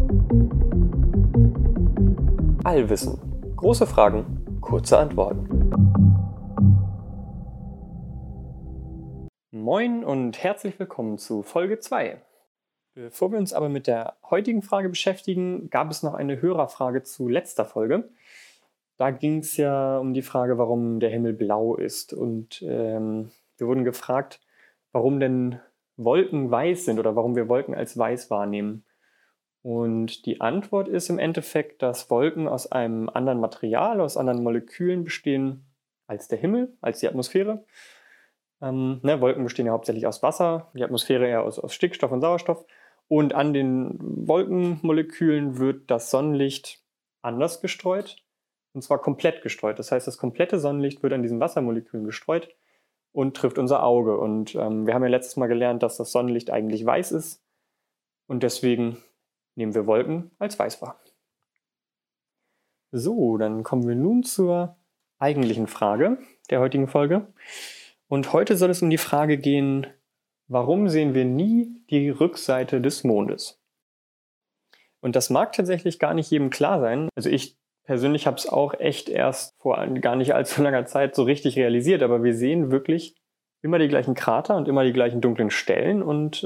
Allwissen. Große Fragen, kurze Antworten. Moin und herzlich willkommen zu Folge 2. Bevor wir uns aber mit der heutigen Frage beschäftigen, gab es noch eine Hörerfrage zu letzter Folge. Da ging es ja um die Frage, warum der Himmel blau ist. Und wir wurden gefragt, warum denn Wolken weiß sind oder warum wir Wolken als weiß wahrnehmen. Und die Antwort ist im Endeffekt, dass Wolken aus einem anderen Material, aus anderen Molekülen bestehen als der Himmel, als die Atmosphäre. Wolken bestehen ja hauptsächlich aus Wasser, die Atmosphäre eher aus Stickstoff und Sauerstoff. Und an den Wolkenmolekülen wird das Sonnenlicht anders gestreut, und zwar komplett gestreut. Das heißt, das komplette Sonnenlicht wird an diesen Wassermolekülen gestreut und trifft unser Auge. Und wir haben ja letztes Mal gelernt, dass das Sonnenlicht eigentlich weiß ist und deswegen nehmen wir Wolken als weiß wahr. So, dann kommen wir nun zur eigentlichen Frage der heutigen Folge. Und heute soll es um die Frage gehen, warum sehen wir nie die Rückseite des Mondes? Und das mag tatsächlich gar nicht jedem klar sein. Also ich persönlich habe es auch echt erst vor gar nicht allzu langer Zeit so richtig realisiert, aber wir sehen wirklich immer die gleichen Krater und immer die gleichen dunklen Stellen und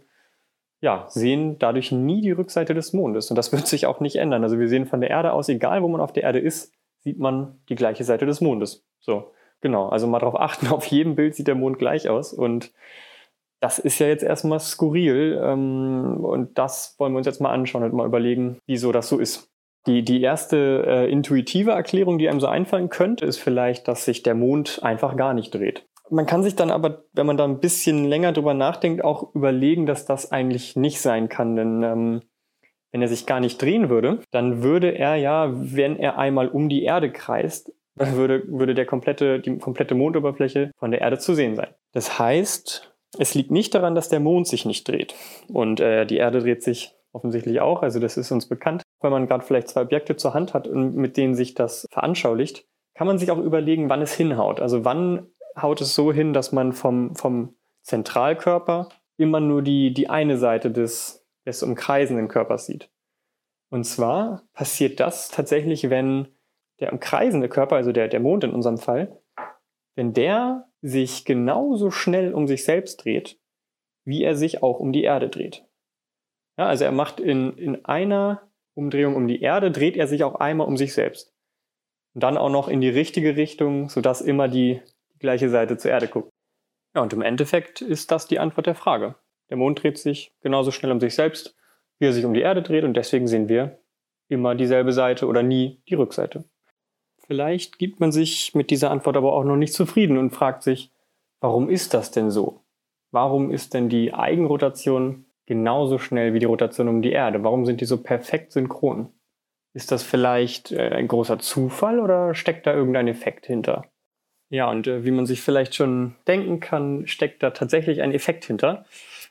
sehen dadurch nie die Rückseite des Mondes. Und das wird sich auch nicht ändern. Also wir sehen von der Erde aus, egal wo man auf der Erde ist, sieht man die gleiche Seite des Mondes. So, genau. Also mal darauf achten, auf jedem Bild sieht der Mond gleich aus. Und das ist ja jetzt erstmal skurril. Und das wollen wir uns jetzt mal anschauen und mal überlegen, wieso das so ist. Die erste intuitive Erklärung, die einem so einfallen könnte, ist vielleicht, dass sich der Mond einfach gar nicht dreht. Man kann sich dann aber, wenn man da ein bisschen länger drüber nachdenkt, auch überlegen, dass das eigentlich nicht sein kann. Denn wenn er sich gar nicht drehen würde, dann würde er ja, wenn er einmal um die Erde kreist, würde die komplette Mondoberfläche von der Erde zu sehen sein. Das heißt, es liegt nicht daran, dass der Mond sich nicht dreht. Und die Erde dreht sich offensichtlich auch, also das ist uns bekannt. Wenn man gerade vielleicht zwei Objekte zur Hand hat und mit denen sich das veranschaulicht, kann man sich auch überlegen, wann es hinhaut. Also wann haut es so hin, dass man vom Zentralkörper immer nur die eine Seite des umkreisenden Körpers sieht. Und zwar passiert das tatsächlich, wenn der umkreisende Körper, also der Mond in unserem Fall, wenn der sich genauso schnell um sich selbst dreht, wie er sich auch um die Erde dreht. Ja, also er macht in einer Umdrehung um die Erde, dreht er sich auch einmal um sich selbst. Und dann auch noch in die richtige Richtung, sodass immer die gleiche Seite zur Erde guckt. Ja, und im Endeffekt ist das die Antwort der Frage. Der Mond dreht sich genauso schnell um sich selbst, wie er sich um die Erde dreht, und deswegen sehen wir immer dieselbe Seite oder nie die Rückseite. Vielleicht gibt man sich mit dieser Antwort aber auch noch nicht zufrieden und fragt sich, warum ist das denn so? Warum ist denn die Eigenrotation genauso schnell wie die Rotation um die Erde? Warum sind die so perfekt synchron? Ist das vielleicht ein großer Zufall oder steckt da irgendein Effekt hinter? Ja, und wie man sich vielleicht schon denken kann, steckt da tatsächlich ein Effekt hinter.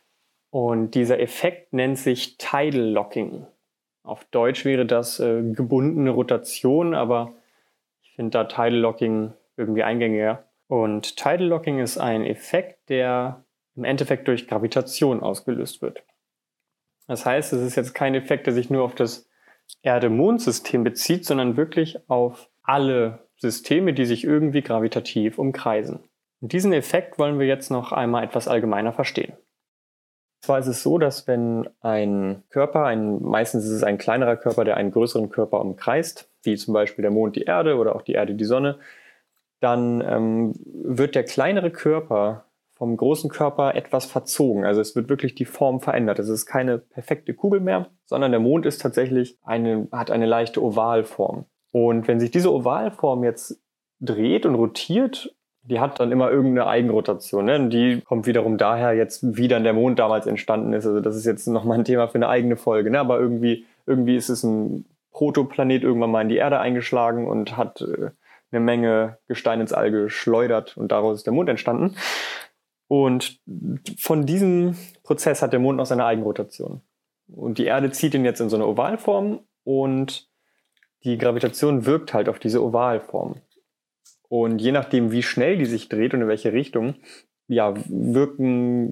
Und dieser Effekt nennt sich Tidal Locking. Auf Deutsch wäre das gebundene Rotation, aber ich finde da Tidal Locking irgendwie eingängiger. Und Tidal Locking ist ein Effekt, der im Endeffekt durch Gravitation ausgelöst wird. Das heißt, es ist jetzt kein Effekt, der sich nur auf das Erde-Mond-System bezieht, sondern wirklich auf alle Systeme, die sich irgendwie gravitativ umkreisen. Und diesen Effekt wollen wir jetzt noch einmal etwas allgemeiner verstehen. Und zwar ist es so, dass wenn ein Körper, meistens ist es ein kleinerer Körper, der einen größeren Körper umkreist, wie zum Beispiel der Mond die Erde oder auch die Erde die Sonne, dann wird der kleinere Körper vom großen Körper etwas verzogen. Also es wird wirklich die Form verändert. Es ist keine perfekte Kugel mehr, sondern der Mond ist tatsächlich hat eine leichte Ovalform. Und wenn sich diese Ovalform jetzt dreht und rotiert, die hat dann immer irgendeine Eigenrotation. Ne? Und die kommt wiederum daher jetzt, wie dann der Mond damals entstanden ist. Also das ist jetzt nochmal ein Thema für eine eigene Folge. Ne? Aber irgendwie ist es ein Protoplanet irgendwann mal in die Erde eingeschlagen und hat eine Menge Gestein ins All geschleudert und daraus ist der Mond entstanden. Und von diesem Prozess hat der Mond noch seine Eigenrotation. Und die Erde zieht ihn jetzt in so eine Ovalform und die Gravitation wirkt halt auf diese Ovalform. Und je nachdem, wie schnell die sich dreht und in welche Richtung, ja, wirken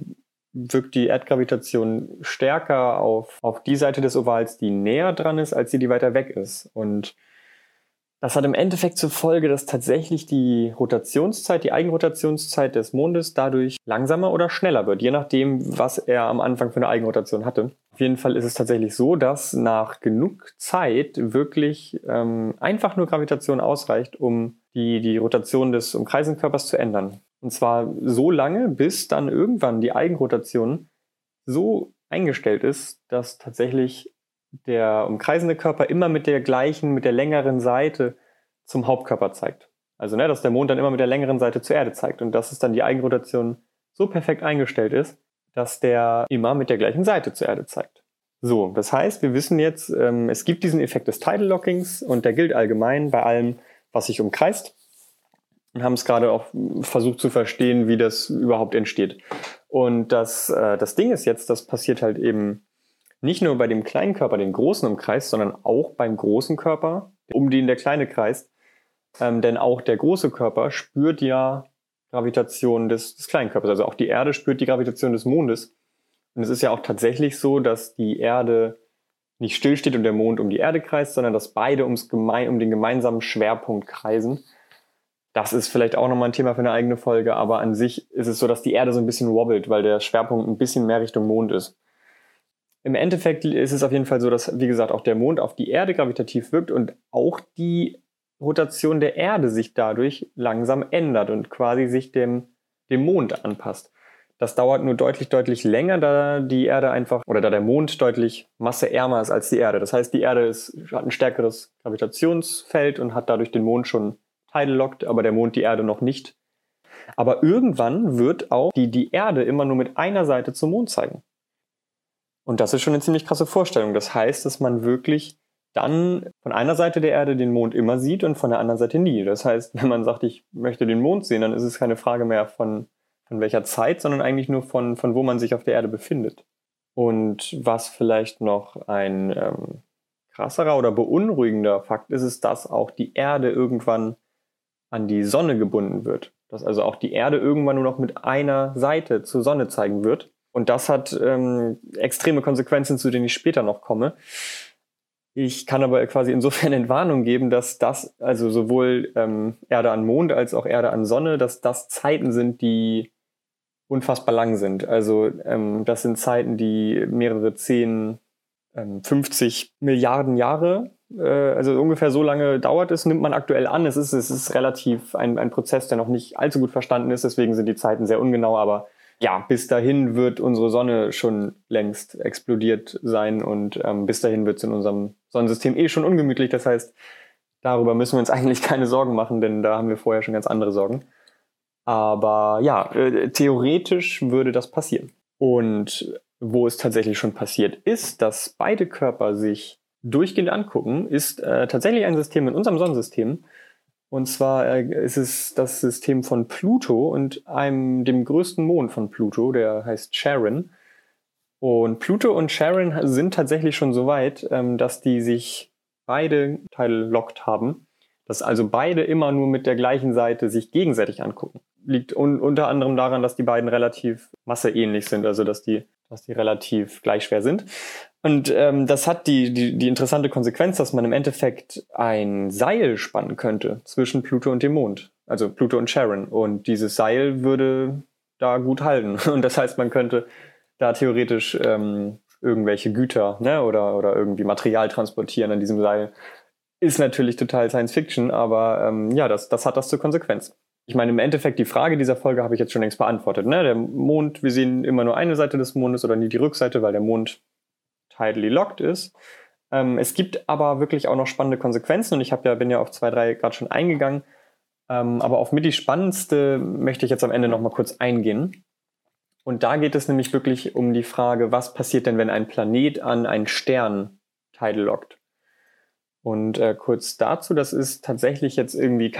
wirkt die Erdgravitation stärker auf die Seite des Ovals, die näher dran ist, als die weiter weg ist. Und das hat im Endeffekt zur Folge, dass tatsächlich die Rotationszeit, die Eigenrotationszeit des Mondes dadurch langsamer oder schneller wird, je nachdem, was er am Anfang für eine Eigenrotation hatte. Auf jeden Fall ist es tatsächlich so, dass nach genug Zeit wirklich einfach nur Gravitation ausreicht, um die Rotation des umkreisenden Körpers zu ändern. Und zwar so lange, bis dann irgendwann die Eigenrotation so eingestellt ist, dass tatsächlich der umkreisende Körper immer mit der längeren Seite zum Hauptkörper zeigt. Also, dass der Mond dann immer mit der längeren Seite zur Erde zeigt und dass es dann die Eigenrotation so perfekt eingestellt ist, dass der immer mit der gleichen Seite zur Erde zeigt. So, das heißt, wir wissen jetzt, es gibt diesen Effekt des Tidal Lockings und der gilt allgemein bei allem, was sich umkreist. Und haben es gerade auch versucht zu verstehen, wie das überhaupt entsteht. Und das Ding ist jetzt, das passiert halt eben nicht nur bei dem kleinen Körper, den großen umkreist, sondern auch beim großen Körper, um den der kleine kreist. Denn auch der große Körper spürt ja Gravitation des kleinen Körpers. Also auch die Erde spürt die Gravitation des Mondes. Und es ist ja auch tatsächlich so, dass die Erde nicht stillsteht und der Mond um die Erde kreist, sondern dass beide um den gemeinsamen Schwerpunkt kreisen. Das ist vielleicht auch nochmal ein Thema für eine eigene Folge, aber an sich ist es so, dass die Erde so ein bisschen wobbelt, weil der Schwerpunkt ein bisschen mehr Richtung Mond ist. Im Endeffekt ist es auf jeden Fall so, dass, wie gesagt, auch der Mond auf die Erde gravitativ wirkt und auch die Rotation der Erde sich dadurch langsam ändert und quasi sich dem Mond anpasst. Das dauert nur deutlich länger, da die Erde da der Mond deutlich masseärmer ist als die Erde. Das heißt, die Erde hat ein stärkeres Gravitationsfeld und hat dadurch den Mond schon tidal lockt, aber der Mond die Erde noch nicht. Aber irgendwann wird auch die Erde immer nur mit einer Seite zum Mond zeigen. Und das ist schon eine ziemlich krasse Vorstellung. Das heißt, dass man wirklich dann von einer Seite der Erde den Mond immer sieht und von der anderen Seite nie. Das heißt, wenn man sagt, ich möchte den Mond sehen, dann ist es keine Frage mehr von welcher Zeit, sondern eigentlich nur von wo man sich auf der Erde befindet. Und was vielleicht noch ein krasserer oder beunruhigender Fakt ist, ist, dass auch die Erde irgendwann an die Sonne gebunden wird. Dass also auch die Erde irgendwann nur noch mit einer Seite zur Sonne zeigen wird. Und das hat extreme Konsequenzen, zu denen ich später noch komme. Ich kann aber quasi insofern Entwarnung geben, dass das, also sowohl Erde an Mond als auch Erde an Sonne, dass das Zeiten sind, die unfassbar lang sind. Also das sind Zeiten, die mehrere 10, 50 Milliarden Jahre, also ungefähr so lange dauert es, nimmt man aktuell an. Es ist relativ ein Prozess, der noch nicht allzu gut verstanden ist, deswegen sind die Zeiten sehr ungenau, aber ja, bis dahin wird unsere Sonne schon längst explodiert sein und bis dahin wird es in unserem Sonnensystem schon ungemütlich. Das heißt, darüber müssen wir uns eigentlich keine Sorgen machen, denn da haben wir vorher schon ganz andere Sorgen. Aber ja, theoretisch würde das passieren. Und wo es tatsächlich schon passiert ist, dass beide Körper sich durchgehend angucken, ist tatsächlich ein System in unserem Sonnensystem. Und zwar ist es das System von Pluto und dem größten Mond von Pluto, der heißt Charon. Und Pluto und Charon sind tatsächlich schon so weit, dass die sich beide tidal lockt haben. Dass also beide immer nur mit der gleichen Seite sich gegenseitig angucken. Liegt unter anderem daran, dass die beiden relativ masseähnlich sind, also dass die relativ gleich schwer sind. Und das hat die interessante Konsequenz, dass man im Endeffekt ein Seil spannen könnte zwischen Pluto und dem Mond. Also Pluto und Charon. Und dieses Seil würde da gut halten. Und das heißt, man könnte da theoretisch irgendwelche Güter, ne, oder irgendwie Material transportieren an diesem Seil. Ist natürlich total Science Fiction, aber ja, das hat das zur Konsequenz. Ich meine, im Endeffekt, die Frage dieser Folge habe ich jetzt schon längst beantwortet. Ne? Der Mond, wir sehen immer nur eine Seite des Mondes oder nie die Rückseite, weil der Mond tidally locked ist. Es gibt aber wirklich auch noch spannende Konsequenzen und ich bin ja auf 2, 3 gerade schon eingegangen. Aber auf mit die spannendste möchte ich jetzt am Ende noch mal kurz eingehen. Und da geht es nämlich wirklich um die Frage, was passiert denn, wenn ein Planet an einen Stern tidal lockt? Und kurz dazu, das ist tatsächlich jetzt irgendwie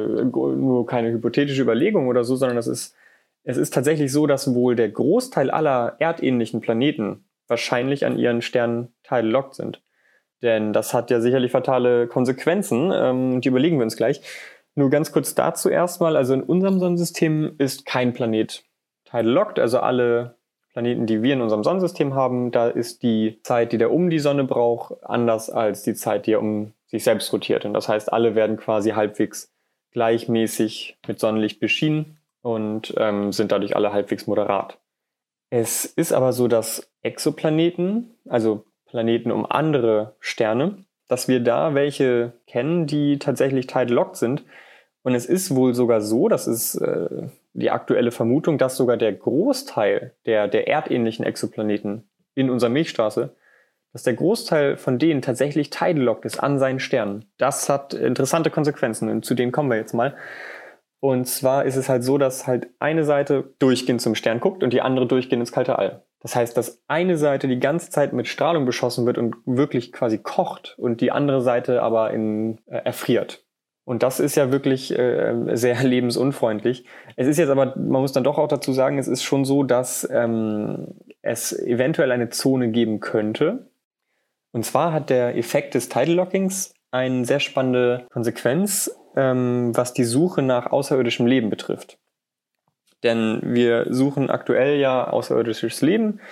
nur keine hypothetische Überlegung oder so, sondern es ist tatsächlich so, dass wohl der Großteil aller erdähnlichen Planeten wahrscheinlich an ihren Sternen tidal locked sind. Denn das hat ja sicherlich fatale Konsequenzen, die überlegen wir uns gleich. Nur ganz kurz dazu erstmal, also in unserem Sonnensystem ist kein Planet tidal locked, also alle Planeten, die wir in unserem Sonnensystem haben, da ist die Zeit, die der um die Sonne braucht, anders als die Zeit, die er um sich selbst rotiert. Und das heißt, alle werden quasi halbwegs gleichmäßig mit Sonnenlicht beschienen und sind dadurch alle halbwegs moderat. Es ist aber so, dass Exoplaneten, also Planeten um andere Sterne, dass wir da welche kennen, die tatsächlich tidal-locked sind. Und es ist wohl sogar so, das ist die aktuelle Vermutung, dass sogar der Großteil der erdähnlichen Exoplaneten in unserer Milchstraße, dass der Großteil von denen tatsächlich tidal-locked ist an seinen Sternen. Das hat interessante Konsequenzen und zu denen kommen wir jetzt mal. Und zwar ist es halt so, dass halt eine Seite durchgehend zum Stern guckt und die andere durchgehend ins kalte All. Das heißt, dass eine Seite die ganze Zeit mit Strahlung beschossen wird und wirklich quasi kocht und die andere Seite aber erfriert. Und das ist ja wirklich sehr lebensunfreundlich. Es ist jetzt aber, man muss dann doch auch dazu sagen, es ist schon so, dass es eventuell eine Zone geben könnte. Und zwar hat der Effekt des Tidal-Lockings eine sehr spannende Konsequenz, was die Suche nach außerirdischem Leben betrifft. Denn wir suchen aktuell ja außerirdisches Leben,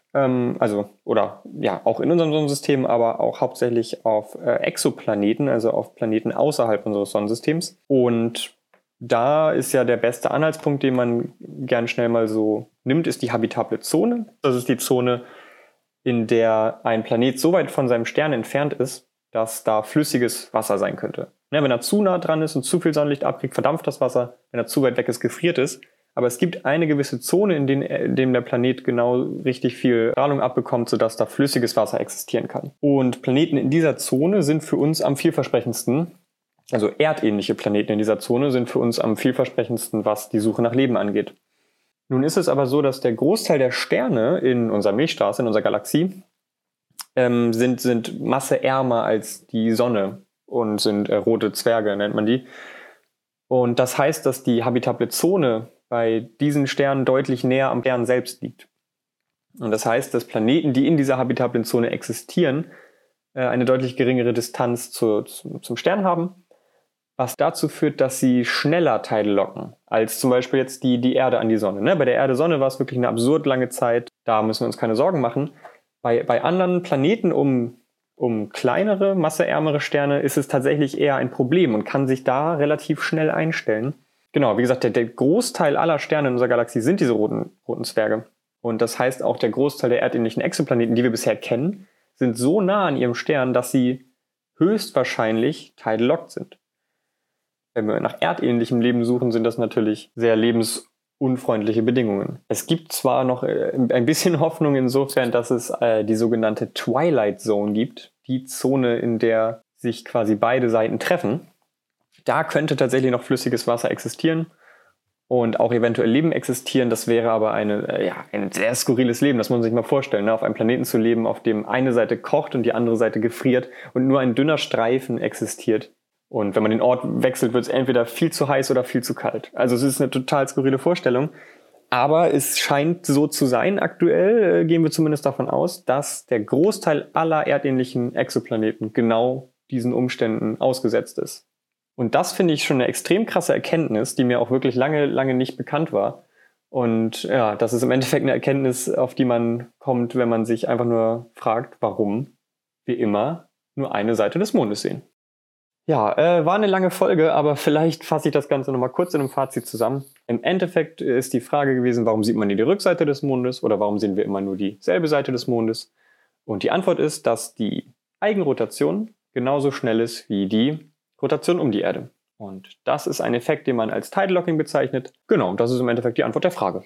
auch in unserem Sonnensystem, aber auch hauptsächlich auf Exoplaneten, also auf Planeten außerhalb unseres Sonnensystems. Und da ist ja der beste Anhaltspunkt, den man gern schnell mal so nimmt, ist die habitable Zone. Das ist die Zone, in der ein Planet so weit von seinem Stern entfernt ist, dass da flüssiges Wasser sein könnte. Ja, wenn er zu nah dran ist und zu viel Sonnenlicht abkriegt, verdampft das Wasser. Wenn er zu weit weg ist, gefriert es. Aber es gibt eine gewisse Zone, in dem der Planet genau richtig viel Strahlung abbekommt, sodass da flüssiges Wasser existieren kann. Und Planeten in dieser Zone sind für uns am vielversprechendsten, also erdähnliche Planeten in dieser Zone sind für uns am vielversprechendsten, was die Suche nach Leben angeht. Nun ist es aber so, dass der Großteil der Sterne in unserer Milchstraße, in unserer Galaxie, sind masseärmer als die Sonne und sind rote Zwerge, nennt man die. Und das heißt, dass die habitable Zone bei diesen Sternen deutlich näher am Stern selbst liegt. Und das heißt, dass Planeten, die in dieser habitablen Zone existieren, eine deutlich geringere Distanz zum Stern haben, was dazu führt, dass sie schneller tidal-locken, als zum Beispiel jetzt die Erde an die Sonne. Ne? Bei der Erde-Sonne war es wirklich eine absurd lange Zeit, da müssen wir uns keine Sorgen machen. Bei anderen Planeten um kleinere, masseärmere Sterne ist es tatsächlich eher ein Problem und kann sich da relativ schnell einstellen. Genau, wie gesagt, der Großteil aller Sterne in unserer Galaxie sind diese roten Zwerge. Und das heißt, auch der Großteil der erdähnlichen Exoplaneten, die wir bisher kennen, sind so nah an ihrem Stern, dass sie höchstwahrscheinlich tidal-locked sind. Wenn wir nach erdähnlichem Leben suchen, sind das natürlich sehr lebensunfreundliche Bedingungen. Es gibt zwar noch ein bisschen Hoffnung insofern, dass es die sogenannte Twilight Zone gibt, die Zone, in der sich quasi beide Seiten treffen. Da könnte tatsächlich noch flüssiges Wasser existieren und auch eventuell Leben existieren. Das wäre aber ein sehr skurriles Leben, das muss man sich mal vorstellen. Ne? Auf einem Planeten zu leben, auf dem eine Seite kocht und die andere Seite gefriert und nur ein dünner Streifen existiert. Und wenn man den Ort wechselt, wird es entweder viel zu heiß oder viel zu kalt. Also es ist eine total skurrile Vorstellung. Aber es scheint so zu sein, aktuell gehen wir zumindest davon aus, dass der Großteil aller erdähnlichen Exoplaneten genau diesen Umständen ausgesetzt ist. Und das finde ich schon eine extrem krasse Erkenntnis, die mir auch wirklich lange, lange nicht bekannt war. Und ja, das ist im Endeffekt eine Erkenntnis, auf die man kommt, wenn man sich einfach nur fragt, warum wir immer nur eine Seite des Mondes sehen. Ja, war eine lange Folge, aber vielleicht fasse ich das Ganze nochmal kurz in einem Fazit zusammen. Im Endeffekt ist die Frage gewesen, warum sieht man nie die Rückseite des Mondes oder warum sehen wir immer nur dieselbe Seite des Mondes? Und die Antwort ist, dass die Eigenrotation genauso schnell ist wie die Rotation um die Erde. Und das ist ein Effekt, den man als Tidal-Locking bezeichnet. Genau, das ist im Endeffekt die Antwort der Frage.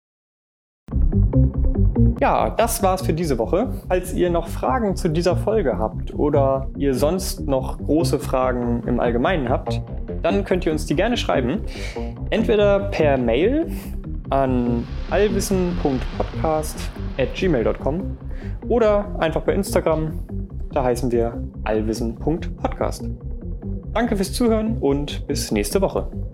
Ja, das war's für diese Woche. Falls ihr noch Fragen zu dieser Folge habt oder ihr sonst noch große Fragen im Allgemeinen habt, dann könnt ihr uns die gerne schreiben. Entweder per Mail an allwissen.podcast@gmail.com oder einfach bei Instagram. Da heißen wir allwissen.podcast. Danke fürs Zuhören und bis nächste Woche.